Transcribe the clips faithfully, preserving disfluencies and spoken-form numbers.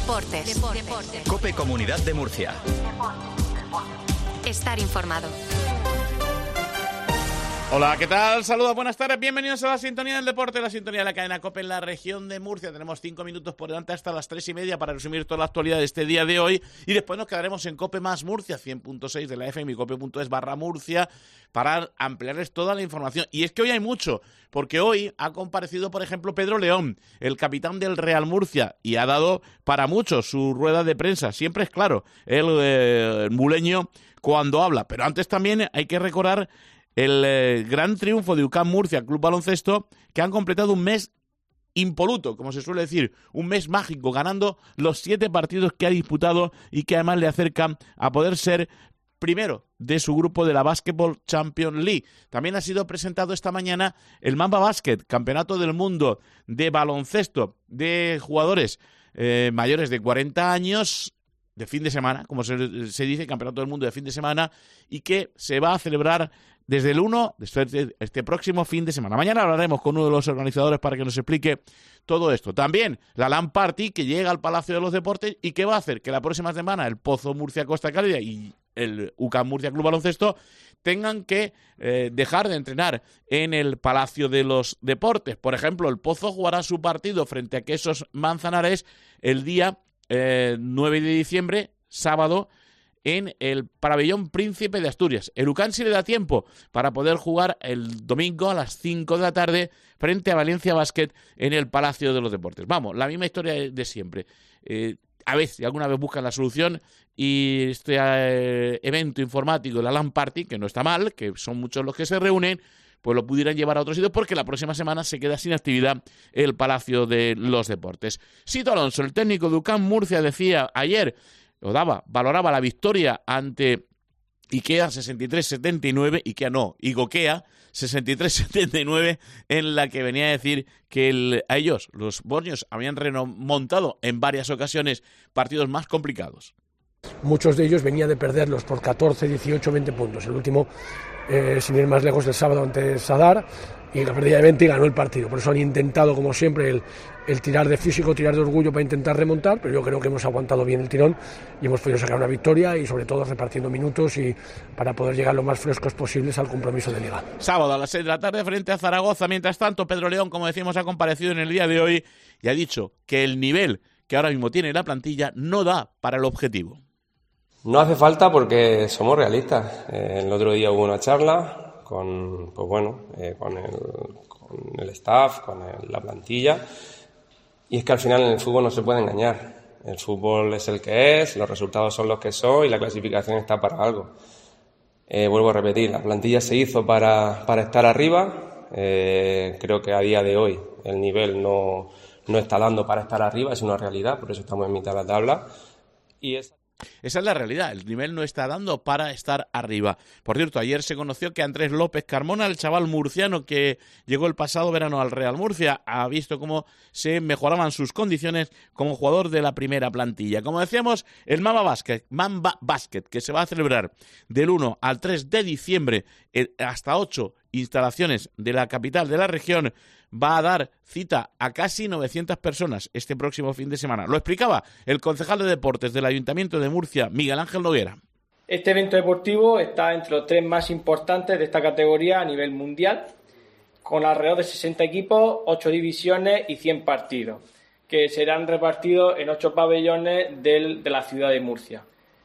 Deportes. Deportes. COPE Comunidad de Murcia. Estar informado. Hola, ¿qué tal? Saludos, buenas tardes, bienvenidos a la sintonía del deporte, la sintonía de la cadena COPE en la región de Murcia. Tenemos cinco minutos por delante hasta las tres y media para resumir toda la actualidad de este día de hoy y después nos quedaremos en COPE más Murcia, cien punto seis de la F M y cope.es barra Murcia para ampliarles toda la información. Y es que hoy hay mucho, porque hoy ha comparecido, por ejemplo, Pedro León, el capitán del Real Murcia, y ha dado para mucho su rueda de prensa. Siempre es claro, el, eh, el muleño cuando habla, pero antes también hay que recordar el eh, gran triunfo de U C A M Murcia, Club Baloncesto, que han completado un mes impoluto, como se suele decir, un mes mágico, ganando los siete partidos que ha disputado y que además le acercan a poder ser primero de su grupo de la Basketball Champions League. También ha sido presentado esta mañana el Mamba Basket, campeonato del mundo de baloncesto de jugadores eh, mayores de cuarenta años, de fin de semana, como se, se dice, campeonato del mundo de fin de semana, y que se va a celebrar desde el uno, desde este próximo fin de semana. Mañana hablaremos con uno de los organizadores para que nos explique todo esto. También la LAN Party, que llega al Palacio de los Deportes y que va a hacer que la próxima semana el Pozo Murcia Costa Cálida y el U C A M Murcia Club Baloncesto tengan que eh, dejar de entrenar en el Palacio de los Deportes. Por ejemplo, el Pozo jugará su partido frente a Quesos Manzanares el día eh, nueve de diciembre, sábado, en el pabellón Príncipe de Asturias. El U C A M sí le da tiempo para poder jugar el domingo a las cinco de la tarde frente a Valencia Basket en el Palacio de los Deportes. Vamos, la misma historia de siempre. Eh, a ver si alguna vez buscan la solución y este eh, evento informático, la LAN Party, que no está mal, que son muchos los que se reúnen, pues lo pudieran llevar a otros sitios porque la próxima semana se queda sin actividad el Palacio de los Deportes. Sito Alonso, el técnico de U C A M Murcia, decía ayer, lo daba, valoraba la victoria ante Ikea sesenta y tres setenta y nueve, Ikea no, Igokea sesenta y tres setenta y nueve, en la que venía a decir que el, a ellos, los bosnios, habían remontado en varias ocasiones partidos más complicados. Muchos de ellos venían de perderlos por catorce, dieciocho, veinte puntos. El último, eh, sin ir más lejos, el sábado ante Sadar, y la perdía de veinte y ganó el partido. Por eso han intentado, como siempre, el, el tirar de físico, tirar de orgullo para intentar remontar, pero yo creo que hemos aguantado bien el tirón y hemos podido sacar una victoria y sobre todo repartiendo minutos y para poder llegar lo más frescos posibles al compromiso de Liga. Sábado a las seis de la tarde frente a Zaragoza. Mientras tanto, Pedro León, como decimos, ha comparecido en el día de hoy y ha dicho que el nivel que ahora mismo tiene la plantilla no da para el objetivo. No hace falta porque somos realistas. Eh, el otro día hubo una charla con, pues bueno, eh, con, el, con el staff, con el, la plantilla, y es que al final en el fútbol no se puede engañar. El fútbol es el que es, los resultados son los que son y la clasificación está para algo. Eh, vuelvo a repetir, la plantilla se hizo para, para estar arriba. Eh, creo que a día de hoy el nivel no, no está dando para estar arriba, es una realidad, por eso estamos en mitad de la tabla. Y es... Esa es la realidad, el nivel no está dando para estar arriba. Por cierto, ayer se conoció que Andrés López Carmona, el chaval murciano que llegó el pasado verano al Real Murcia, ha visto cómo se mejoraban sus condiciones como jugador de la primera plantilla. Como decíamos, el Mamba Basket, Mamba Basket, que se va a celebrar del uno al tres de diciembre, hasta ocho instalaciones de la capital de la región, va a dar cita a casi novecientas personas este próximo fin de semana. Lo explicaba el concejal de deportes del Ayuntamiento de Murcia, Miguel Ángel Noguera. Este evento deportivo está entre los tres más importantes de esta categoría a nivel mundial, con alrededor de sesenta equipos, ocho divisiones y cien partidos, que serán repartidos en ocho pabellones del, de la ciudad de Murcia.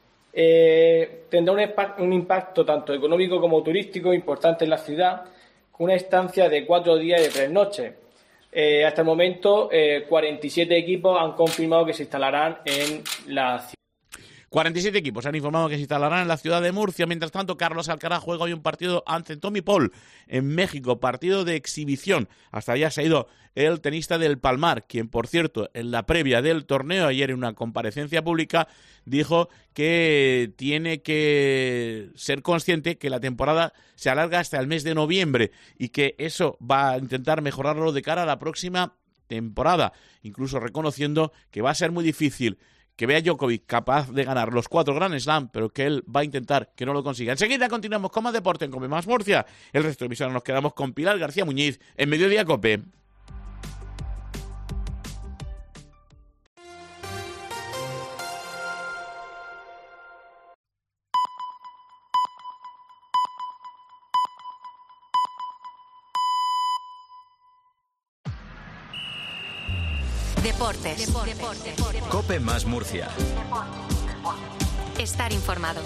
Eh, tendrá un, un impacto tanto económico como turístico importante en la ciudad, con una estancia de cuatro días y de tres noches. Eh, hasta el momento, eh, cuarenta y siete equipos han confirmado que se instalarán en la ciudad. cuarenta y siete equipos han informado que se instalarán en la ciudad de Murcia. Mientras tanto, Carlos Alcaraz juega hoy un partido ante Tommy Paul en México, partido de exhibición. Hasta allá se ha ido el tenista del Palmar, quien, por cierto, en la previa del torneo, ayer en una comparecencia pública, dijo que tiene que ser consciente que la temporada se alarga hasta el mes de noviembre y que eso va a intentar mejorarlo de cara a la próxima temporada, incluso reconociendo que va a ser muy difícil que vea a Djokovic capaz de ganar los cuatro Grand Slam, pero que él va a intentar que no lo consiga. Enseguida continuamos con más deporte en COPE más Murcia. El resto de emisoras nos quedamos con Pilar García Muñiz en Mediodía COPE. Deportes. Deportes. COPE más Murcia. Estar informado.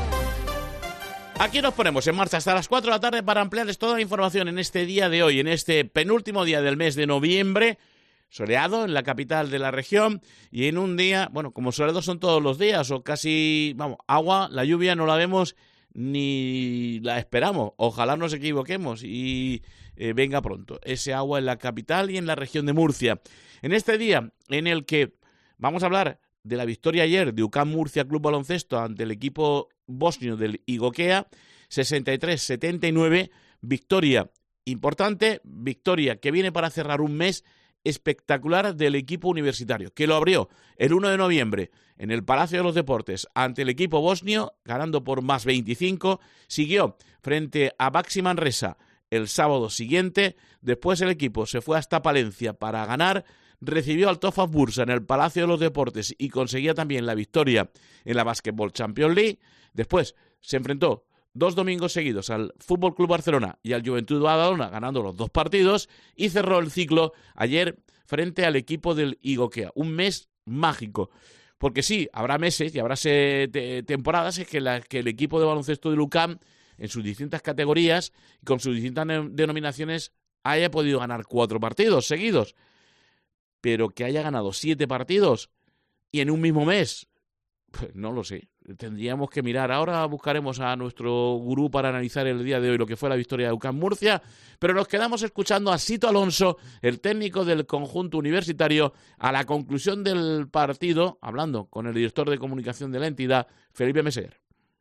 Aquí nos ponemos en marcha hasta las cuatro de la tarde para ampliarles toda la información en este día de hoy, en este penúltimo día del mes de noviembre, soleado en la capital de la región y en un día, bueno, como soleados son todos los días o casi, vamos, agua, la lluvia no la vemos ni la esperamos. Ojalá nos equivoquemos y eh, venga pronto ese agua en la capital y en la región de Murcia. En este día en el que vamos a hablar de la victoria ayer de UCAM Murcia Club Baloncesto ante el equipo bosnio del Igokea, sesenta y tres setenta y nueve, victoria importante, victoria que viene para cerrar un mes espectacular del equipo universitario, que lo abrió el uno de noviembre en el Palacio de los Deportes ante el equipo bosnio, ganando por más veinticinco, siguió frente a Baxi Manresa el sábado siguiente, después el equipo se fue hasta Palencia para ganar, recibió al Tofas Bursa en el Palacio de los Deportes y conseguía también la victoria en la Basketball Champions League. Después se enfrentó dos domingos seguidos al Fútbol Club Barcelona y al Juventud Badalona, ganando los dos partidos, y cerró el ciclo ayer frente al equipo del Igokea. Un mes mágico, porque sí, habrá meses y habrá se, te, temporadas en que, la, que el equipo de baloncesto del UCAM, en sus distintas categorías y con sus distintas denominaciones, haya podido ganar cuatro partidos seguidos. Pero que haya ganado siete partidos y en un mismo mes, pues no lo sé. Tendríamos que mirar. Ahora buscaremos a nuestro gurú para analizar el día de hoy lo que fue la victoria de UCAM Murcia, pero nos quedamos escuchando a Sito Alonso, el técnico del conjunto universitario, a la conclusión del partido, hablando con el director de comunicación de la entidad, Felipe Meseguer.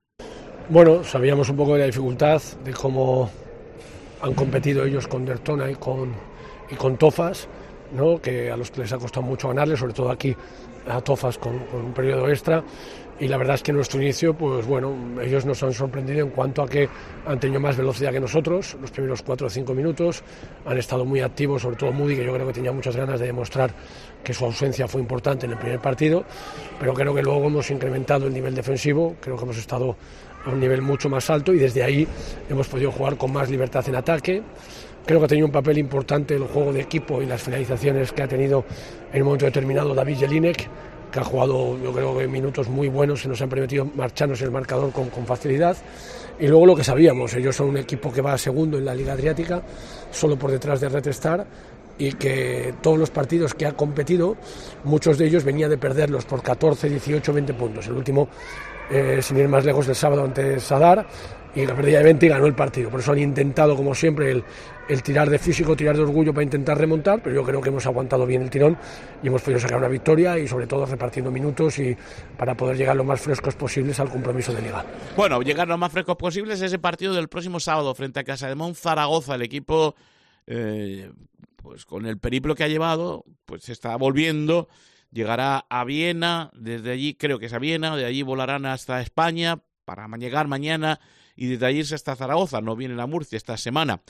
Bueno, sabíamos un poco de la dificultad, de cómo han competido ellos con Dertona y con, y con Tofas, ¿no? Que a los que les ha costado mucho ganarles, sobre todo aquí a Tofas con, con un periodo extra, y la verdad es que en nuestro inicio, pues bueno, ellos nos han sorprendido en cuanto a que han tenido más velocidad que nosotros, los primeros cuatro o cinco minutos, han estado muy activos, sobre todo Moody, que yo creo que tenía muchas ganas de demostrar que su ausencia fue importante en el primer partido, pero creo que luego hemos incrementado el nivel defensivo, creo que hemos estado a un nivel mucho más alto y desde ahí hemos podido jugar con más libertad en ataque. Creo que ha tenido un papel importante el juego de equipo y las finalizaciones que ha tenido en un momento determinado David Jelinek, que ha jugado, yo creo que minutos muy buenos que nos han permitido marcharnos el marcador con, con facilidad. Y luego lo que sabíamos, ellos son un equipo que va segundo en la Liga Adriática, solo por detrás de Red Star, y que todos los partidos que ha competido, muchos de ellos venía de perderlos por catorce, dieciocho, veinte puntos. El último, eh, sin ir más lejos, el sábado ante Sadar, y la perdía de veinte y ganó el partido. Por eso han intentado, como siempre, el, el tirar de físico, tirar de orgullo para intentar remontar, pero yo creo que hemos aguantado bien el tirón y hemos podido sacar una victoria y sobre todo repartiendo minutos y para poder llegar lo más frescos posibles al compromiso de Liga. Bueno, llegar lo más frescos posibles a ese partido del próximo sábado frente a Casademont Zaragoza. El equipo, eh, pues con el periplo que ha llevado, pues se está volviendo, llegará a Viena, desde allí creo que es a Viena, de allí volarán hasta España para llegar mañana y desde allí irse hasta Zaragoza, no vienen a Murcia esta semana.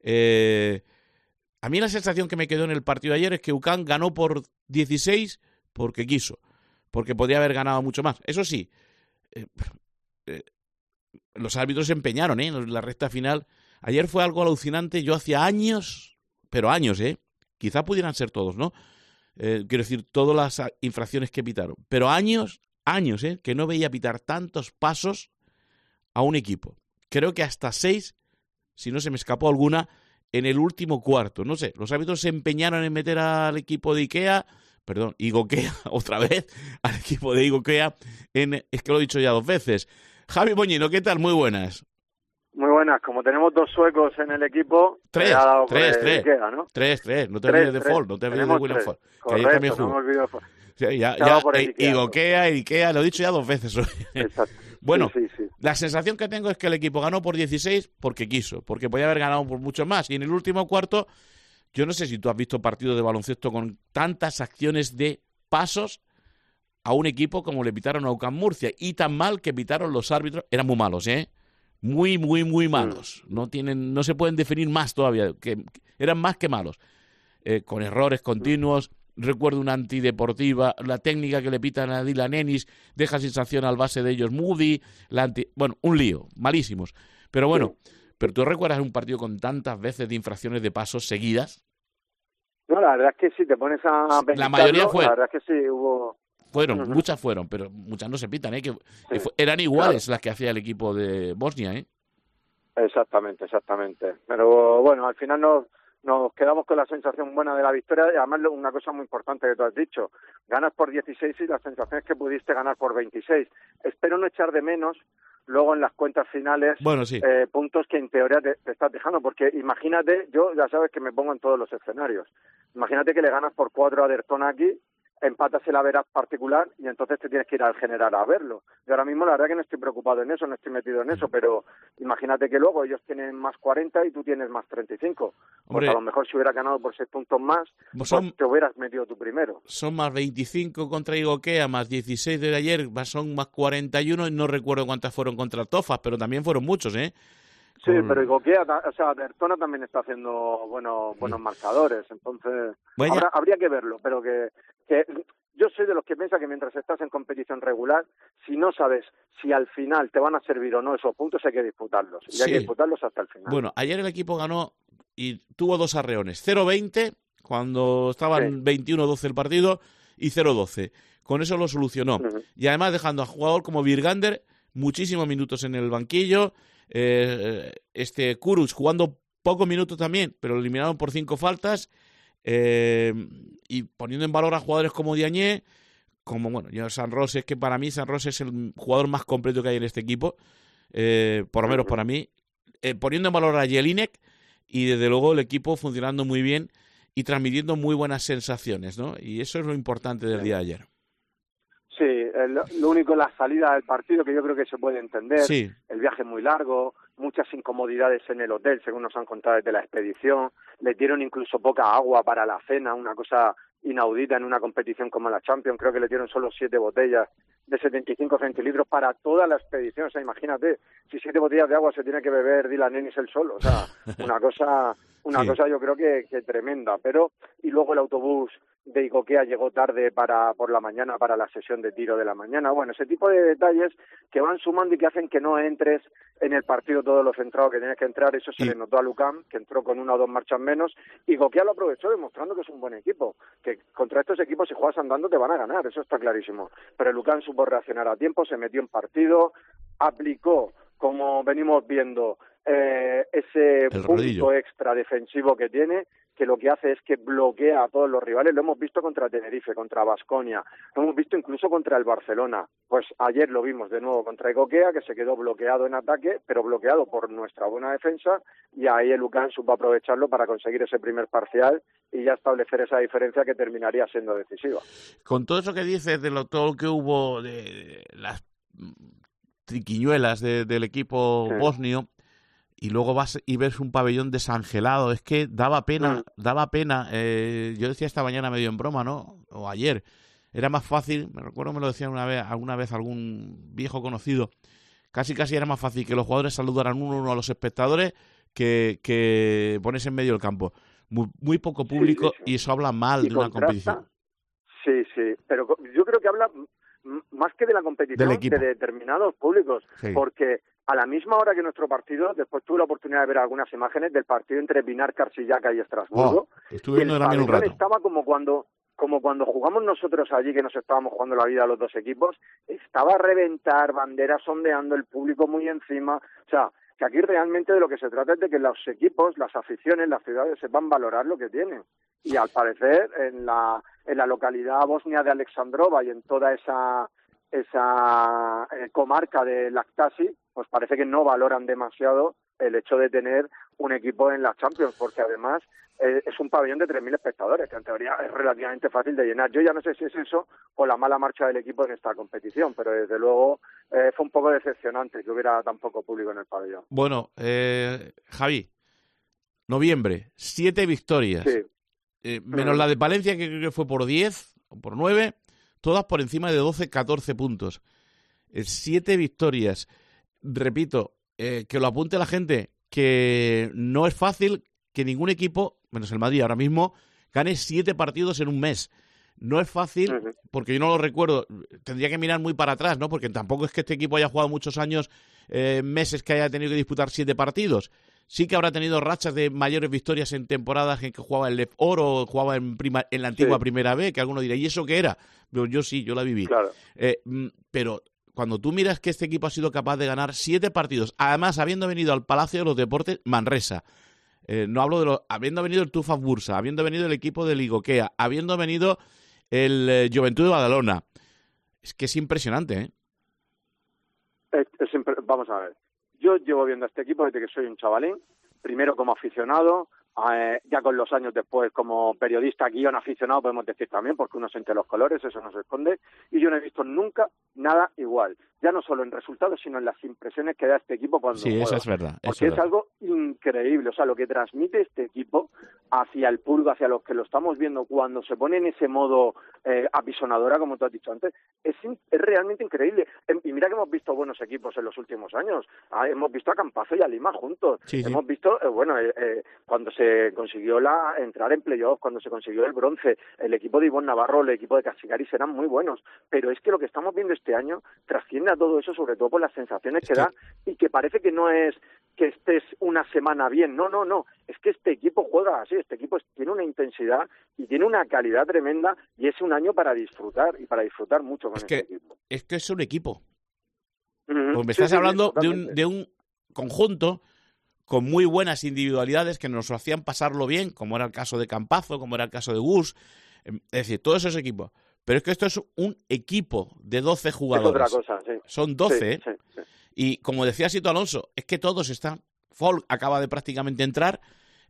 Eh, a mí la sensación que me quedó en el partido de ayer es que UCAM ganó por dieciséis porque quiso, porque podría haber ganado mucho más. Eso sí, eh, eh, los árbitros se empeñaron, ¿eh? En la recta final. Ayer fue algo alucinante. Yo hacía años, pero años, ¿eh? Quizá pudieran ser todos, ¿no? Eh, quiero decir, todas las infracciones que pitaron. Pero años, años, ¿eh? Que no veía pitar tantos pasos a un equipo. Creo que hasta seis, si no se me escapó alguna, en el último cuarto. No sé, los árbitros se empeñaron en meter al equipo de Ikea, perdón, Igokea, otra vez, al equipo de Igokea, en, es que lo he dicho ya dos veces. Javi Moñino, ¿qué tal? Muy buenas. Muy buenas, como tenemos dos suecos en el equipo, tres, me ha dado tres, tres, Ikea, ¿no? tres, tres, no te tres, olvides de tres. Ford, no te olvides Tenemos de William tres. Ford. Que Correcto, ayer también jugó. no me olvido de Ford. Sí, ya, ya, ya, eh, Igokea, Ikea, lo he dicho ya dos veces hoy. Exacto. Bueno, sí, sí, sí. La sensación que tengo es que el equipo ganó por dieciséis porque quiso, porque podía haber ganado por mucho más. Y en el último cuarto, yo no sé si tú has visto partidos de baloncesto con tantas acciones de pasos a un equipo como le pitaron a UCAM Murcia. Y tan mal que pitaron los árbitros. Eran muy malos, ¿eh? Muy, muy, muy malos. No tienen, no se pueden definir más todavía. Que, que eran más que malos. Eh, con errores continuos. Recuerdo una antideportiva, la técnica que le pitan a Dylan Ennis, deja sin sanción al base de ellos Moody, la anti... bueno, un lío, malísimos. Pero bueno, ¿pero tú recuerdas un partido con tantas veces de infracciones de pasos seguidas? No, la verdad es que si te pones a pensarlo, la mayoría fue. La verdad es que sí hubo... Fueron, uh-huh. muchas fueron, pero muchas no se pitan, ¿eh? Que, sí. que fue, eran iguales claro. las que hacía el equipo de Bosnia, ¿eh? Exactamente, exactamente. Pero bueno, al final nos, nos quedamos con la sensación buena de la victoria y además una cosa muy importante que tú has dicho, ganas por dieciséis y la sensación es que pudiste ganar por veintiséis. Espero no echar de menos luego en las cuentas finales bueno, sí. eh, puntos que en teoría te, te estás dejando, porque imagínate, yo ya sabes que me pongo en todos los escenarios, imagínate que le ganas por cuatro a Dertona aquí, empatas el Averaz particular y entonces te tienes que ir al general a verlo. Yo ahora mismo la verdad que no estoy preocupado en eso, no estoy metido en eso, pero imagínate que luego ellos tienen más cuarenta y tú tienes más treinta y cinco. Hombre, pues a lo mejor si hubieras ganado por seis puntos más, son, pues te hubieras metido tú primero. Son más veinticinco contra Igoquea, más dieciséis de ayer, son más cuarenta y uno y no recuerdo cuántas fueron contra Tofas, pero también fueron muchos, ¿eh? Sí, Con... pero Igoquea, o sea, Dertona también está haciendo bueno, buenos sí. marcadores, entonces bueno, habrá, habría que verlo, pero que, que yo soy de los que piensa que mientras estás en competición regular, si no sabes si al final te van a servir o no esos puntos, hay que disputarlos, y sí. hay que disputarlos hasta el final. Bueno, ayer el equipo ganó y tuvo dos arreones, cero veinte cuando estaban sí. veintiuno doce el partido y cero doce. Con eso lo solucionó. Uh-huh. Y además dejando a jugador como Virgander muchísimos minutos en el banquillo, Eh, este Kuruc jugando pocos minutos también, pero lo eliminaron por cinco faltas, eh, y poniendo en valor a jugadores como Diagne, como bueno, yo San Rose, es que para mí San Rose es el jugador más completo que hay en este equipo, eh, por lo menos para mí, eh, poniendo en valor a Jelinek y desde luego el equipo funcionando muy bien y transmitiendo muy buenas sensaciones, ¿no? Y eso es lo importante del día de ayer. Sí, el, lo único es la salida del partido, que yo creo que se puede entender. Sí. El viaje muy largo, muchas incomodidades en el hotel, según nos han contado desde la expedición. Les dieron incluso poca agua para la cena, una cosa inaudita en una competición como la Champions. Creo que le dieron solo siete botellas de setenta y cinco centilitros para toda la expedición. O sea, imagínate, si siete botellas de agua se tiene que beber Dylan Ennis él solo. O sea, una cosa, una sí. cosa yo creo que, que tremenda. Pero, y luego el autobús de Igoquea llegó tarde para por la mañana para la sesión de tiro de la mañana. Bueno, ese tipo de detalles que van sumando y que hacen que no entres en el partido todo lo centrado que tienes que entrar. Eso se sí. le notó a Lucam, que entró con una o dos marchas menos, y Igoquea lo aprovechó demostrando que es un buen equipo, que contra estos equipos si juegas andando te van a ganar, eso está clarísimo. Pero Lucam supo reaccionar a tiempo, se metió en partido, aplicó, como venimos viendo, eh, ese el punto rodillo. extra defensivo que tiene, que lo que hace es que bloquea a todos los rivales. Lo hemos visto contra Tenerife, contra Baskonia, lo hemos visto incluso contra el Barcelona. Pues ayer lo vimos de nuevo contra Igoquea, que se quedó bloqueado en ataque, pero bloqueado por nuestra buena defensa, y ahí el Lucam supo aprovecharlo para conseguir ese primer parcial y ya establecer esa diferencia que terminaría siendo decisiva. Con todo eso que dices de lo, todo lo que hubo de, de las triquiñuelas de, del equipo sí. bosnio, y luego vas y ves un pabellón desangelado, es que daba pena, mm. daba pena, eh, yo decía esta mañana medio en broma, ¿no? O ayer, era más fácil, me recuerdo me lo decía una vez, alguna vez algún viejo conocido, casi casi era más fácil que los jugadores saludaran uno a uno a los espectadores que, que ponerse en medio del campo. Muy, muy poco público, sí, sí, sí. y eso habla mal y de contrasta. Una competición. Sí, sí, pero yo creo que habla más que de la competición, de determinados públicos, sí. porque a la misma hora que nuestro partido, después tuve la oportunidad de ver algunas imágenes del partido entre Pinar, Carsillaca y Estrasburgo. Oh, estuve viendo también un rato. Estaba como cuando, como cuando jugamos nosotros allí, que nos estábamos jugando la vida a los dos equipos, estaba a reventar, banderas ondeando, el público muy encima. O sea, que aquí realmente de lo que se trata es de que los equipos, las aficiones, las ciudades sepan valorar lo que tienen. Y al parecer, en la, en la localidad bosnia de Alexandrova y en toda esa esa eh, comarca de Laktasi, pues parece que no valoran demasiado el hecho de tener un equipo en la Champions, porque además eh, es un pabellón de tres mil espectadores, que en teoría es relativamente fácil de llenar. Yo ya no sé si es eso o la mala marcha del equipo en esta competición, pero desde luego eh, fue un poco decepcionante que hubiera tan poco público en el pabellón. Bueno, eh, Javi, noviembre, siete victorias, sí. eh, menos uh-huh. la de Palencia, que creo que fue por diez o por nueve, todas por encima de doce, catorce puntos. Eh, siete victorias. Repito, eh, que lo apunte la gente, que no es fácil que ningún equipo, menos el Madrid ahora mismo, gane siete partidos en un mes. No es fácil, uh-huh. porque yo no lo recuerdo, tendría que mirar muy para atrás, ¿no? Porque tampoco es que este equipo haya jugado muchos años, eh, meses que haya tenido que disputar siete partidos. sí que habrá tenido rachas de mayores victorias en temporadas en que jugaba en Lef Oro o jugaba en, prima, en la antigua sí. Primera B, que alguno dirá, ¿y eso qué era? Pero yo sí, yo la viví. Claro. Eh, pero cuando tú miras que este equipo ha sido capaz de ganar siete partidos, además habiendo venido al Palacio de los Deportes Manresa, eh, no hablo de los, habiendo venido el Tufas Bursa, habiendo venido el equipo del Igokea, habiendo venido el eh, Juventud de Badalona, es que es impresionante, ¿eh? Es, es impre... Vamos a ver. Yo llevo viendo a este equipo desde que soy un chavalín, primero como aficionado, eh, ya con los años después como periodista, guión aficionado, podemos decir también, porque uno siente los colores, eso no se esconde, y yo no he visto nunca nada igual, ya no solo en resultados, sino en las impresiones que da este equipo cuando sí, juega. eso es verdad. Eso Porque es, es verdad. algo increíble, o sea, lo que transmite este equipo hacia el público, hacia los que lo estamos viendo cuando se pone en ese modo eh, apisonadora, como tú has dicho antes, es, es realmente increíble. Y mira que hemos visto buenos equipos en los últimos años. Ah, hemos visto a Campazo y a Lima juntos. Sí, sí. Hemos visto, eh, bueno, eh, eh, cuando se consiguió la entrar en playoff, cuando se consiguió el bronce, el equipo de Ivonne Navarro, el equipo de Casigaris eran muy buenos. Pero es que lo que estamos viendo este año trasciende a todo eso, sobre todo por las sensaciones es que, que da, y que parece que no es que estés una semana bien. No, no, no. Es que este equipo juega así, este equipo tiene una intensidad y tiene una calidad tremenda, y es un año para disfrutar, y para disfrutar mucho con es este que, equipo. Es que es un equipo. Uh-huh. Pues me Sí, estás sí, hablando sí, de, un, de un conjunto con muy buenas individualidades que nos hacían pasarlo bien, como era el caso de Campazo, como era el caso de Gus, es decir, todos esos equipos. Pero es que esto es un equipo de doce jugadores. Es otra cosa, sí. Son doce, sí, ¿eh? Sí, sí. Y como decía Sito Alonso, es que todos están... Folk acaba de prácticamente entrar,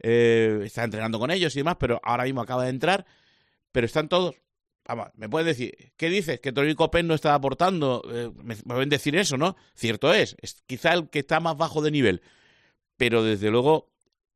eh, está entrenando con ellos y demás, pero ahora mismo acaba de entrar, pero están todos... Vamos, me puedes decir, ¿qué dices? Que Tori Copen no está aportando. Eh, me, me pueden decir eso, ¿no? Cierto es, es quizá el que está más bajo de nivel, pero desde luego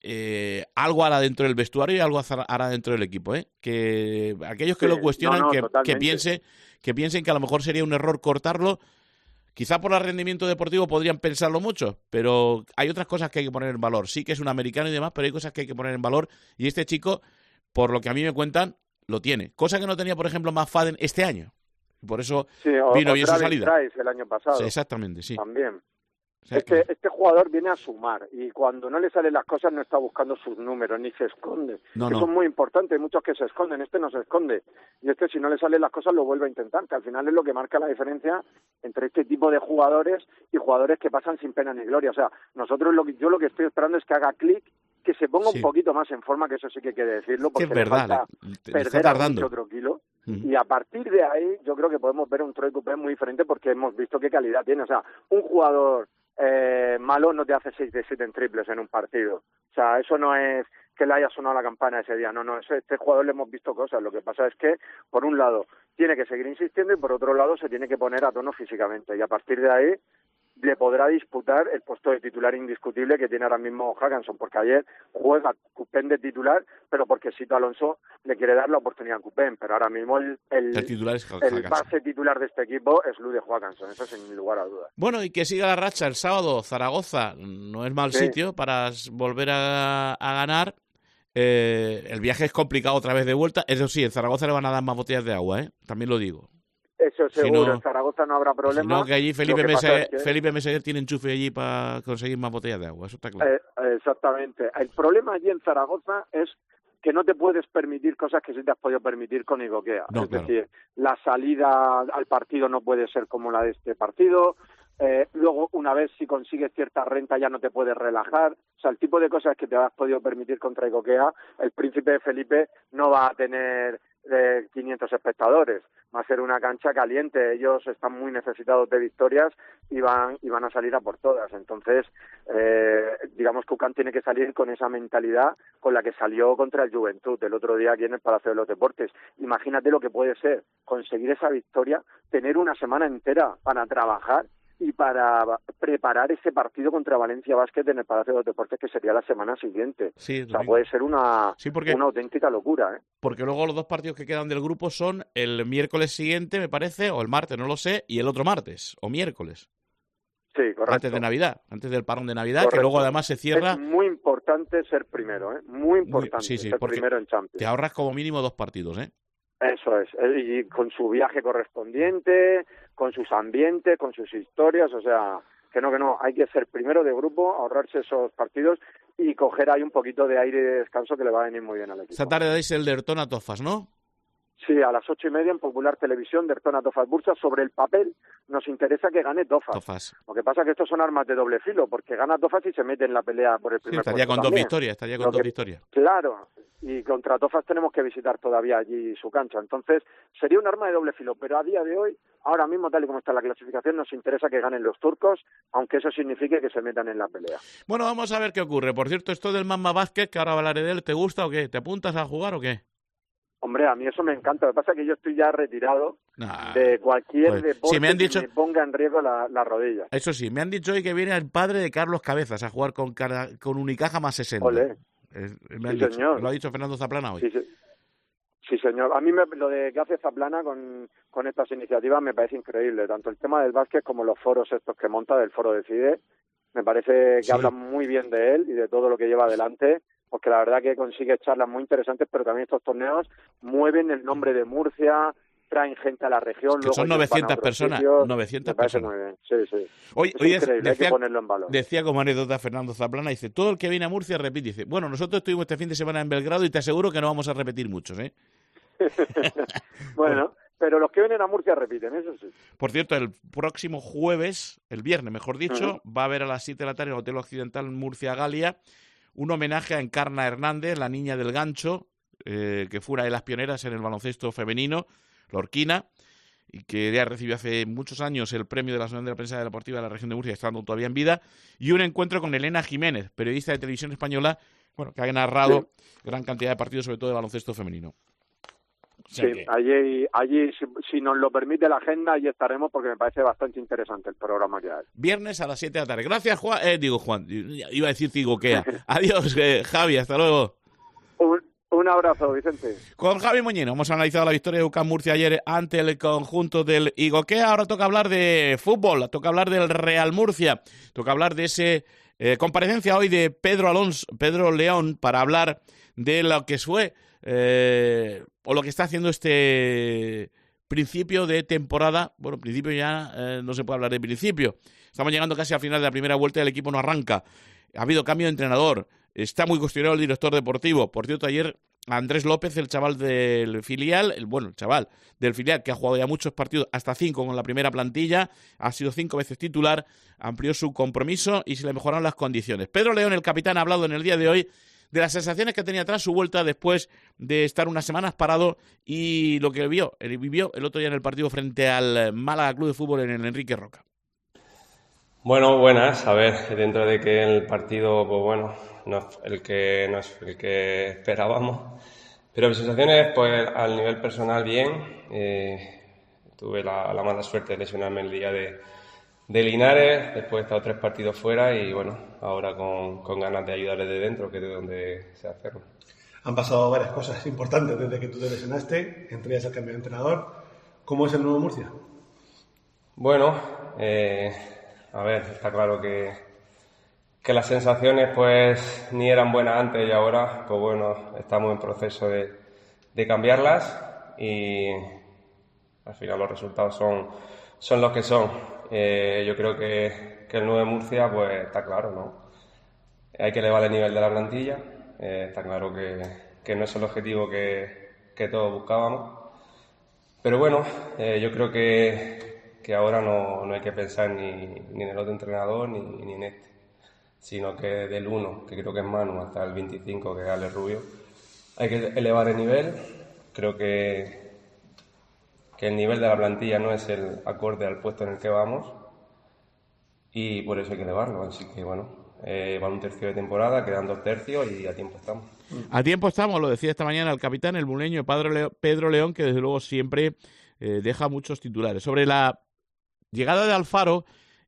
eh, algo hará dentro del vestuario y algo hará dentro del equipo, ¿eh? Que aquellos que Sí, lo cuestionan, no, no, que, totalmente. que, piense, que piensen que a lo mejor sería un error cortarlo. Quizá por el rendimiento deportivo podrían pensarlo mucho, pero hay otras cosas que hay que poner en valor. Sí que es un americano y demás, pero hay cosas que hay que poner en valor, y este chico, por lo que a mí me cuentan, lo tiene. Cosa que no tenía, por ejemplo, McFadden este año. Por eso sí, o, vino o bien su salida. Trice el año pasado. Sí, exactamente, sí. También. O sea Este, que... este jugador viene a sumar, y cuando no le salen las cosas no está buscando sus números, ni se esconde. No, Eso no. es muy importante, hay muchos que se esconden, este no se esconde. Y este, si no le salen las cosas, lo vuelve a intentar, que al final es lo que marca la diferencia entre este tipo de jugadores y jugadores que pasan sin pena ni gloria. O sea, nosotros lo que, yo lo que estoy esperando es que haga clic, que se ponga Sí. un poquito más en forma, que eso sí que hay que decirlo, Que porque es verdad, le falta le, le está perder tardando. algún que otro kilo. Uh-huh. Y a partir de ahí yo creo que podemos ver un Troy Coupé muy diferente, porque hemos visto qué calidad tiene. O sea, un jugador eh, malo no te hace seis de siete en triples en un partido. O sea, eso no es que le haya sonado la campana ese día. No, no, ese, este jugador le hemos visto cosas. Lo que pasa es que, por un lado, tiene que seguir insistiendo, y por otro lado se tiene que poner a tono físicamente. Y a partir de ahí le podrá disputar el puesto de titular indiscutible que tiene ahora mismo Hackanson, porque ayer juega Coupen de titular, pero porque Sito Alonso le quiere dar la oportunidad a Coupen, pero ahora mismo el, el, El titular es el Hackanson. base titular de este equipo es Lude Hackanson, eso sin lugar a dudas. Bueno, y que siga la racha el sábado. Zaragoza no es mal Sí. sitio para volver a, a ganar. Eh, el viaje es complicado otra vez de vuelta. Eso sí, en Zaragoza le van a dar más botellas de agua, ¿eh? También lo digo. Eso Si seguro, no- en Zaragoza no habrá Si problema. no, que allí Felipe Lo que pasa Meseguer, es que- Felipe Meseguer tiene enchufe allí para conseguir más botellas de agua. Eso está claro. Eh, exactamente. El problema allí en Zaragoza es que no te puedes permitir cosas que sí te has podido permitir con Igokea. No, es claro. decir, la salida al partido no puede ser como la de este partido. Eh, luego, una vez si consigues cierta renta, ya no te puedes relajar. O sea, el tipo de cosas que te has podido permitir contra Igokea, el Príncipe Felipe no va a tener eh, quinientos espectadores. Va a ser una cancha caliente. Ellos están muy necesitados de victorias y van y van a salir a por todas. Entonces, eh, digamos que UCAM tiene que salir con esa mentalidad con la que salió contra el Juventud el otro día aquí en el Palacio de los Deportes. Imagínate lo que puede ser conseguir esa victoria, tener una semana entera para trabajar y para preparar ese partido contra Valencia Basket en el Palacio de los Deportes, que sería la semana siguiente. Sí, O sea, domingo. puede ser una, Sí, porque, una auténtica locura, ¿eh? porque luego los dos partidos que quedan del grupo son el miércoles siguiente, me parece, o el martes, no lo sé, y el otro martes, o miércoles. Sí, correcto. Antes de Navidad, antes del parón de Navidad, Correcto. que luego además se cierra. Es muy importante ser primero, ¿eh? Muy importante Muy- sí, sí, ser porque primero en Champions. Te ahorras como mínimo dos partidos, ¿eh? Eso es, y con su viaje correspondiente, con sus ambientes, con sus historias, o sea, que no, que no, hay que ser primero de grupo, ahorrarse esos partidos, y coger ahí un poquito de aire y de descanso que le va a venir muy bien al equipo. Esta tarde dais el Derton a Tofas, ¿no? Sí, a las ocho y media en Popular Televisión, Derton a Tofas Bursa. Sobre el papel nos interesa que gane Tofas. Tofas. Lo que pasa es que estos son armas de doble filo, porque gana Tofas y se mete en la pelea por el Sí, primer estaría puesto con dos también. victorias, estaría con Lo dos que- victorias. Claro, y contra Tofas tenemos que visitar todavía allí su cancha. Entonces, sería un arma de doble filo, pero a día de hoy, ahora mismo, tal y como está la clasificación, nos interesa que ganen los turcos, aunque eso signifique que se metan en la pelea. Bueno, vamos a ver qué ocurre. Por cierto, esto del Mamba Vázquez, que ahora hablaré de él, ¿te gusta o qué? ¿Te apuntas a jugar o qué? Hombre, a mí eso me encanta. Lo que pasa es que yo estoy ya retirado Nah. de cualquier Pues, deporte si me han dicho- que me ponga en riesgo la, la rodilla. Eso sí, me han dicho hoy que viene el padre de Carlos Cabezas a jugar con, cara- con Unicaja más sesenta. Olé. Eh, me han Sí, dicho. señor. Lo ha dicho Fernando Zaplana hoy. Sí, sí. Sí, señor. A mí me, lo de que hace Zaplana con, con estas iniciativas me parece increíble. Tanto el tema del básquet como los foros estos que monta, del Foro Decide, me parece que Sí. hablan muy bien de él y de todo lo que lleva adelante, porque la verdad que consigue charlas muy interesantes, pero también estos torneos mueven el nombre de Murcia, traen gente a la región. Que luego son ellos van a novecientas otros personas, sitios. novecientas Me parece personas. muy bien, sí, sí. Hoy, Es hoy es- increíble, hay decía, que ponerlo en valor. decía como anécdota Fernando Zaplana, dice, todo el que viene a Murcia repite. Dice, bueno, nosotros estuvimos este fin de semana en Belgrado y te aseguro que no vamos a repetir muchos, ¿eh? Bueno, pero los que vienen a Murcia repiten, eso sí. Por cierto, el próximo jueves, el viernes mejor dicho, va a haber a las siete de la tarde en el Hotel Occidental Murcia Galia un homenaje a Encarna Hernández, la niña del gancho, eh, que fue una de las pioneras en el baloncesto femenino, lorquina, y que ya recibió hace muchos años el premio de la Asociación de la Prensa Deportiva de la Región de Murcia, estando todavía en vida, y un encuentro con Elena Jiménez, periodista de televisión española, bueno, que ha narrado gran cantidad de partidos, sobre todo de baloncesto femenino. O sea Sí, que- allí, allí si, si nos lo permite la agenda, allí estaremos porque me parece bastante interesante el programa que hay. Viernes a las siete de la tarde. Gracias, Juan. Eh, digo, Juan. Iba a decir Tigoquea. Adiós, eh, Javi. Hasta luego. Un, un abrazo, Vicente. Con Javi Moñino hemos analizado la victoria de U C A M Murcia ayer ante el conjunto del Igoquea. Ahora toca hablar de fútbol, toca hablar del Real Murcia, toca hablar de ese eh, comparecencia hoy de Pedro Alonso, Pedro León, para hablar de lo que fue eh, o lo que está haciendo este principio de temporada. Bueno, principio ya eh, no se puede hablar de principio. Estamos llegando casi al final de la primera vuelta y el equipo no arranca. Ha habido cambio de entrenador. Está muy cuestionado el director deportivo. Por cierto, ayer Andrés López, el chaval del filial, el bueno, el chaval del filial que ha jugado ya muchos partidos, hasta cinco con la primera plantilla, ha sido cinco veces titular, amplió su compromiso y se le mejoraron las condiciones. Pedro León, el capitán, ha hablado en el día de hoy de las sensaciones que tenía tras su vuelta después de estar unas semanas parado y lo que vio, él vivió el otro día en el partido frente al Málaga Club de Fútbol en el Enrique Roca. Bueno, buenas. A ver, dentro de que el partido, pues bueno, no es el que, no es el que esperábamos. Pero mis sensaciones, pues al nivel personal, bien. Eh, tuve la, la mala suerte de lesionarme el día de, de Linares, después he estado tres partidos fuera y bueno, ahora con, con ganas de ayudarles de dentro, que es de donde se hacerlo. Han pasado varias cosas importantes desde que tú te lesionaste, entre ellas el cambio de entrenador. ¿Cómo es el nuevo Murcia? Bueno, eh, a ver, está claro que, que las sensaciones pues ni eran buenas antes y ahora pues bueno, estamos en proceso de, de cambiarlas y al final los resultados son, son los que son. Eh, yo creo que, que el nuevo Murcia pues está claro, ¿no? Hay que elevar el nivel de la plantilla, eh, está claro que, que no es el objetivo que, que todos buscábamos, pero bueno, eh, yo creo que, que ahora no, no hay que pensar ni, ni en el otro entrenador ni, ni en este, sino que del uno, que creo que es Manu, hasta el veinticinco, que es Ale Rubio, hay que elevar el nivel. Creo que, que el nivel de la plantilla no es el acorde al puesto en el que vamos y por eso hay que elevarlo, así que bueno, eh, va un tercio de temporada, quedan dos tercios y a tiempo estamos. A tiempo estamos, lo decía esta mañana el capitán, el muleño Pedro León, Pedro León, que desde luego siempre eh, deja muchos titulares. Sobre la llegada de Alfaro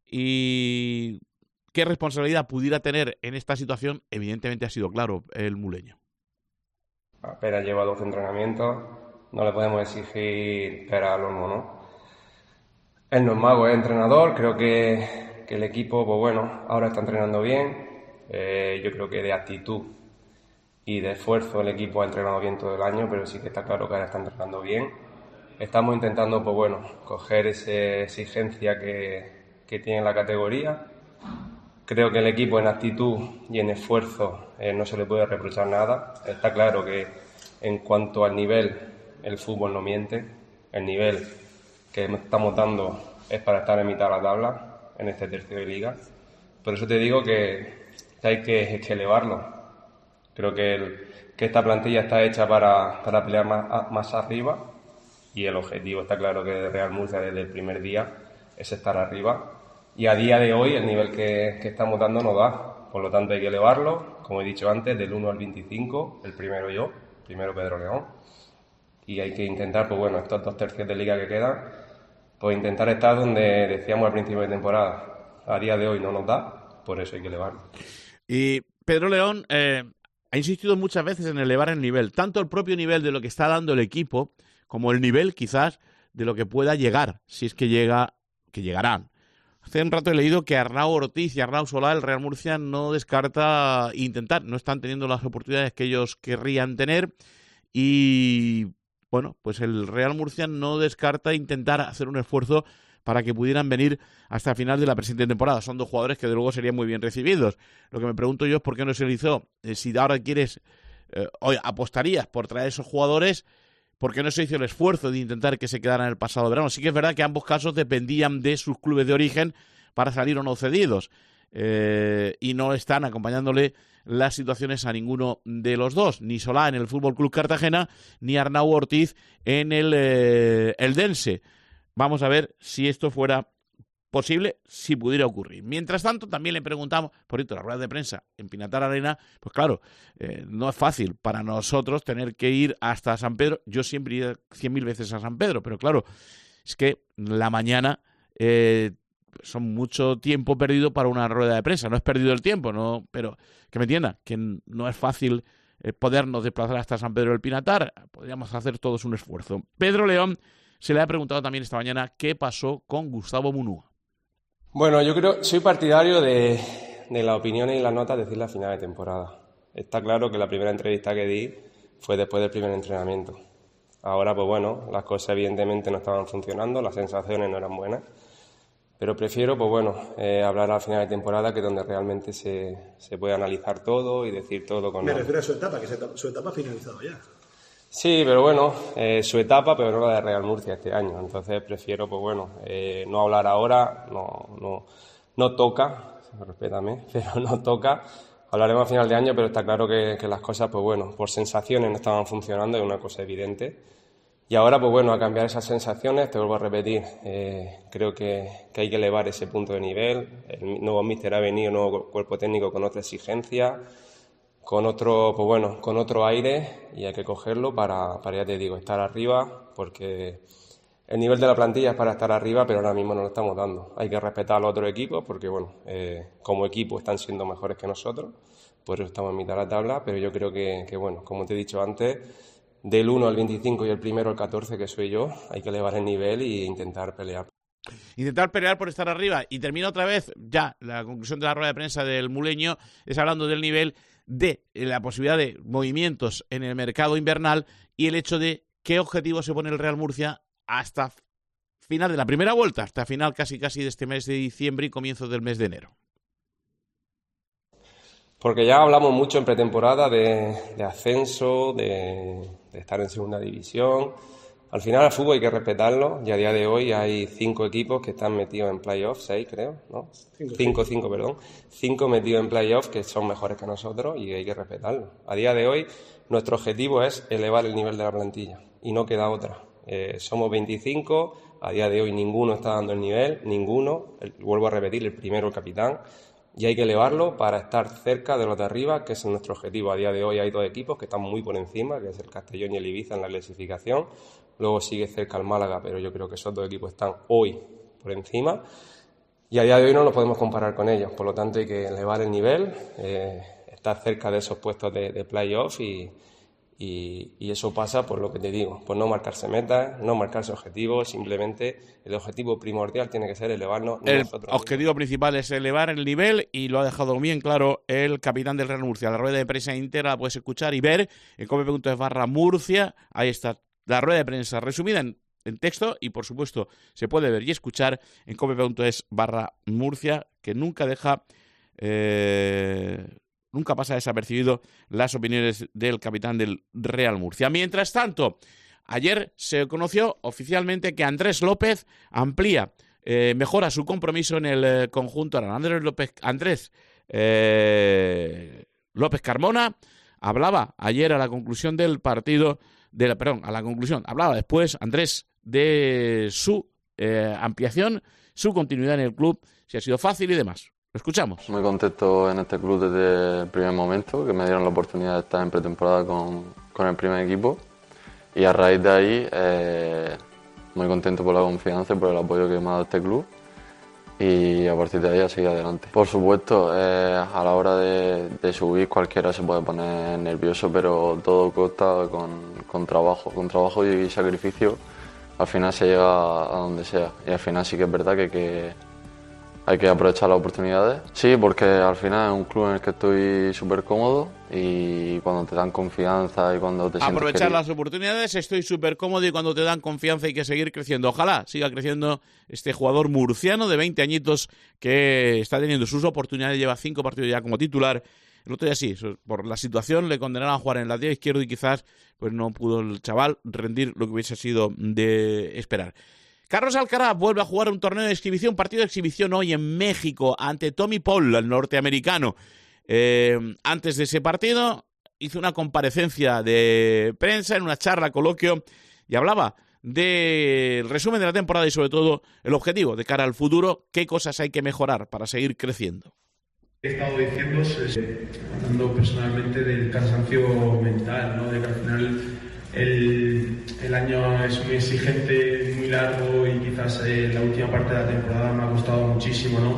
y qué responsabilidad pudiera tener en esta situación, evidentemente ha sido claro el muleño. Apenas lleva dos entrenamientos, no le podemos exigir peras al olmo, ¿no? Él no es mago, es entrenador, creo que, que el equipo, pues bueno, ahora está entrenando bien, eh, yo creo que de actitud y de esfuerzo el equipo ha entrenado bien todo el año, pero sí que está claro que ahora está entrenando bien. Estamos intentando, pues bueno, coger esa exigencia que, que tiene la categoría Creo que el equipo en actitud y en esfuerzo eh, no se le puede reprochar nada. Está claro que en cuanto al nivel, el fútbol no miente. El nivel que estamos dando es para estar en mitad de la tabla en este tercio de liga. Por eso te digo que, que hay que, que elevarlo. Creo que, el, que esta plantilla está hecha para, para pelear más, más arriba y el objetivo está claro que de Real Murcia desde el primer día es estar arriba. Y a día de hoy el nivel que, que estamos dando no da, por lo tanto hay que elevarlo, como he dicho antes, del uno al veinticinco, el primero yo, primero Pedro León, y hay que intentar, pues bueno, estos dos tercios de liga que quedan, pues intentar estar donde decíamos al principio de temporada. A día de hoy no nos da, por eso hay que elevarlo. Y Pedro León eh, ha insistido muchas veces en elevar el nivel, tanto el propio nivel de lo que está dando el equipo, como el nivel quizás de lo que pueda llegar, si es que llega, que llegarán. Hace un rato he leído que Arnau Ortiz y Arnau Solá, el Real Murcia, no descarta intentar, no están teniendo las oportunidades que ellos querrían tener y, bueno, pues el Real Murcia no descarta intentar hacer un esfuerzo para que pudieran venir hasta el final de la presente temporada. Son dos jugadores que de luego serían muy bien recibidos. Lo que me pregunto yo es por qué no se le hizo, eh, si ahora quieres, eh, hoy apostarías por traer esos jugadores, ¿por qué no se hizo el esfuerzo de intentar que se quedaran el pasado verano? Sí que es verdad que ambos casos dependían de sus clubes de origen para salir o no cedidos. Eh, y no están acompañándole las situaciones a ninguno de los dos. Ni Solá en el F C Cartagena, ni Arnau Ortiz en el eh, Eldense. Vamos a ver si esto fuera posible, si pudiera ocurrir. Mientras tanto, también le preguntamos, por cierto, la rueda de prensa en Pinatar Arena, pues claro, eh, no es fácil para nosotros tener que ir hasta San Pedro. Yo siempre he ido cien mil veces a San Pedro, pero claro, es que la mañana eh, son mucho tiempo perdido para una rueda de prensa. No es perdido el tiempo, no, pero que me entiendan, que no es fácil eh, podernos desplazar hasta San Pedro del Pinatar. Podríamos hacer todos un esfuerzo. Pedro León se le ha preguntado también esta mañana qué pasó con Gustavo Munúa. Bueno, yo creo, soy partidario de, de las opiniones y las notas decir la final de temporada. Está claro que la primera entrevista que di fue después del primer entrenamiento. Ahora, pues bueno, las cosas evidentemente no estaban funcionando, las sensaciones no eran buenas, pero prefiero, pues bueno, eh, hablar al final de temporada, que es donde realmente se, se puede analizar todo y decir todo con... Me refiero a su etapa, que su etapa ha finalizado ya. Sí, pero bueno, eh, su etapa, pero no la de Real Murcia este año. Entonces prefiero, pues bueno, eh, no hablar ahora, no, no, no toca, respétame, pero no toca. Hablaremos a final de año, pero está claro que, que las cosas, pues bueno, por sensaciones no estaban funcionando, es una cosa evidente. Y ahora, pues bueno, a cambiar esas sensaciones, te vuelvo a repetir, eh, creo que, que hay que elevar ese punto de nivel. El nuevo míster ha venido, el nuevo cuerpo técnico con otra exigencia, con otro, pues bueno, con otro aire, y hay que cogerlo para, para, ya te digo, estar arriba, porque el nivel de la plantilla es para estar arriba, pero ahora mismo no lo estamos dando. Hay que respetar a los otros equipos, porque bueno, eh, como equipo están siendo mejores que nosotros, por eso estamos en mitad de la tabla, pero yo creo que, que bueno, como te he dicho antes, del uno al veinticinco y el primero al catorce, que soy yo, hay que elevar el nivel e intentar pelear. Intentar pelear por estar arriba. Y termino otra vez, ya, la conclusión de la rueda de prensa del muleño es hablando del nivel, de la posibilidad de movimientos en el mercado invernal y el hecho de qué objetivo se pone el Real Murcia hasta final de la primera vuelta, hasta final casi casi de este mes de diciembre y comienzo del mes de enero. Porque ya hablamos mucho en pretemporada de, de ascenso, de, de estar en segunda división. Al final al fútbol hay que respetarlo, y a día de hoy hay cinco equipos que están metidos en playoffs, seis creo, ¿no? Cinco, cinco, cinco, perdón. Cinco metidos en playoffs que son mejores que nosotros y hay que respetarlo. A día de hoy nuestro objetivo es elevar el nivel de la plantilla y no queda otra. Eh, somos veinticinco, a día de hoy ninguno está dando el nivel, ninguno, el, vuelvo a repetir, el primero el capitán, y hay que elevarlo para estar cerca de los de arriba, que es nuestro objetivo. A día de hoy hay dos equipos que están muy por encima, que es el Castellón y el Ibiza en la clasificación. Luego sigue cerca el Málaga, pero yo creo que esos dos equipos están hoy por encima. Y a día de hoy no nos podemos comparar con ellos. Por lo tanto, hay que elevar el nivel, eh, estar cerca de esos puestos de, de play-off y, y, y eso pasa por lo que te digo, por no marcarse metas, no marcarse objetivos. Simplemente el objetivo primordial tiene que ser elevarnos el nosotros. Objetivo mismos. principal es elevar el nivel y lo ha dejado bien claro el capitán del Real Murcia. La rueda de prensa íntegra la puedes escuchar y ver en cope punto es barra Murcia. Ahí está la rueda de prensa resumida en, en texto y, por supuesto, se puede ver y escuchar en cope punto es barra Murcia, que nunca deja eh, nunca pasa desapercibido las opiniones del capitán del Real Murcia. Mientras tanto, ayer se conoció oficialmente que Andrés López amplía, eh, mejora su compromiso en el eh, conjunto. Andrés López, Andrés eh, López Carmona hablaba ayer a la conclusión del partido, de la, perdón, a la conclusión, hablaba después Andrés de su eh, ampliación, su continuidad en el club, si ha sido fácil y demás. Lo escuchamos. Muy contento en este club desde el primer momento, que me dieron la oportunidad de estar en pretemporada con, con el primer equipo, y a raíz de ahí eh, muy contento por la confianza y por el apoyo que me ha dado este club, y a partir de ahí a seguir adelante. Por supuesto, eh, a la hora de, de subir cualquiera se puede poner nervioso, pero todo consta con, con trabajo, con trabajo y sacrificio. Al final se llega a donde sea, y al final sí que es verdad que hay que, hay que aprovechar las oportunidades. Sí, porque al final es un club en el que estoy súper cómodo, y cuando te dan confianza y cuando te sientes aprovechar querido. las oportunidades, estoy súper cómodo, y cuando te dan confianza hay que seguir creciendo. Ojalá siga creciendo este jugador murciano de veinte añitos que está teniendo sus oportunidades, lleva cinco partidos ya como titular. El otro día sí, por la situación le condenaron a jugar en el lateral izquierdo y quizás pues no pudo el chaval rendir lo que hubiese sido de esperar. Carlos Alcaraz vuelve a jugar un torneo de exhibición, partido de exhibición hoy en México ante Tommy Paul, el norteamericano. Eh, antes de ese partido hizo una comparecencia de prensa en una charla, coloquio, y hablaba del resumen de la temporada y sobre todo el objetivo de cara al futuro, qué cosas hay que mejorar para seguir creciendo. He estado diciendo, eh, hablando personalmente del cansancio mental, ¿no? De que al final el, el año es muy exigente, muy largo, y quizás eh, la última parte de la temporada me ha costado muchísimo, ¿no?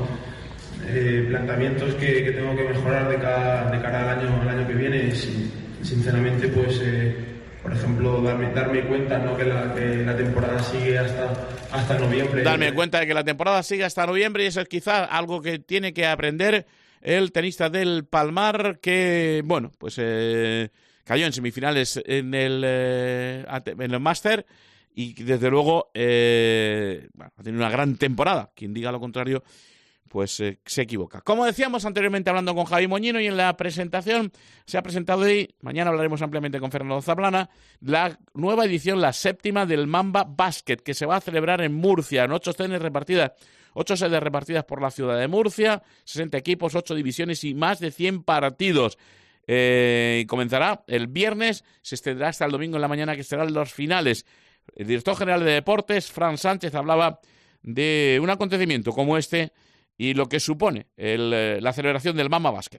Eh, planteamientos que, que tengo que mejorar de cara, de cara al año, al año que viene. Sí, sinceramente, pues, eh, por ejemplo, darme, darme cuenta, ¿no? que, la, que la temporada sigue hasta, hasta noviembre. Darme cuenta de que la temporada sigue hasta noviembre, y eso es quizás algo que tiene que aprender el tenista del Palmar, que, bueno, pues eh, cayó en semifinales en el, eh, en el Máster, y desde luego eh, bueno, ha tenido una gran temporada. Quien diga lo contrario, pues eh, se equivoca. Como decíamos anteriormente, hablando con Javi Moñino, y en la presentación se ha presentado hoy, mañana hablaremos ampliamente con Fernando Zaplana, la nueva edición, la séptima del Mamba Basket, que se va a celebrar en Murcia, en ocho sedes repartidas, ocho sedes repartidas por la ciudad de Murcia, sesenta equipos, ocho divisiones y más de cien partidos. Eh, y comenzará el viernes, se extenderá hasta el domingo en la mañana, que serán los finales. El director general de Deportes, Fran Sánchez, hablaba de un acontecimiento como este y lo que supone el, la celebración del Mamba Basket.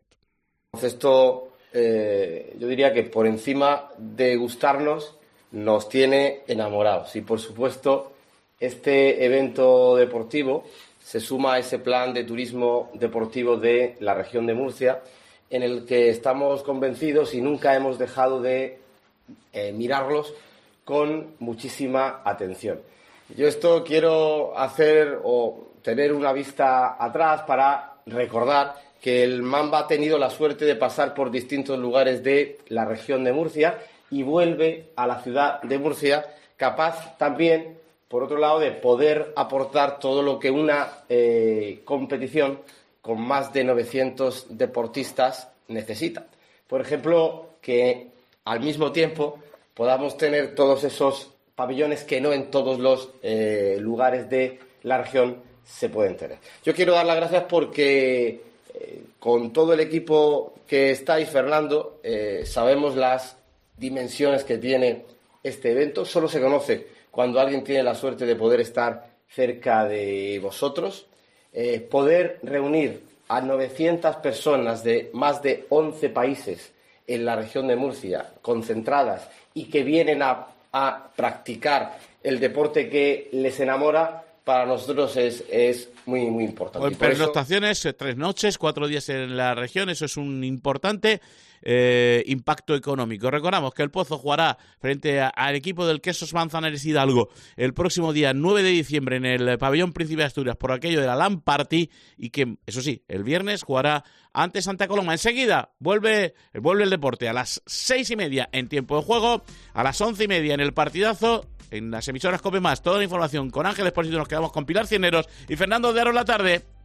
Esto, eh, yo diría que por encima de gustarnos, nos tiene enamorados. Y por supuesto, este evento deportivo se suma a ese plan de turismo deportivo de la región de Murcia, en el que estamos convencidos y nunca hemos dejado de eh, mirarlos con muchísima atención. Yo esto quiero hacer o tener una vista atrás para recordar que el Mamba ha tenido la suerte de pasar por distintos lugares de la región de Murcia y vuelve a la ciudad de Murcia, capaz también, por otro lado, de poder aportar todo lo que una eh, competición con más de novecientos deportistas necesita. Por ejemplo, que al mismo tiempo podamos tener todos esos pabellones que no en todos los eh, lugares de la región se pueden tener. Yo quiero dar las gracias porque eh, con todo el equipo que estáis, Fernando, eh, sabemos las dimensiones que tiene este evento. Solo se conoce cuando alguien tiene la suerte de poder estar cerca de vosotros. Eh, poder reunir a novecientas personas de más de once países en la región de Murcia, concentradas, y que vienen a, a practicar el deporte que les enamora, para nosotros es, es muy, muy importante. En pernoctaciones, eso... tres noches, cuatro días en la región, eso es un importante eh, impacto económico. Recordamos que el Pozo jugará frente al equipo del Quesos Manzanares Hidalgo el próximo día nueve de diciembre en el pabellón Príncipe de Asturias por aquello de la LAN Party, y que, eso sí, el viernes jugará ante Santa Coloma. Enseguida vuelve, vuelve el deporte a las seis y media en tiempo de juego, a las once y media en el partidazo. En las emisoras COPE Más, toda la información con Ángel Expósito. Nos quedamos con Pilar Cineros y Fernando de Aro la tarde.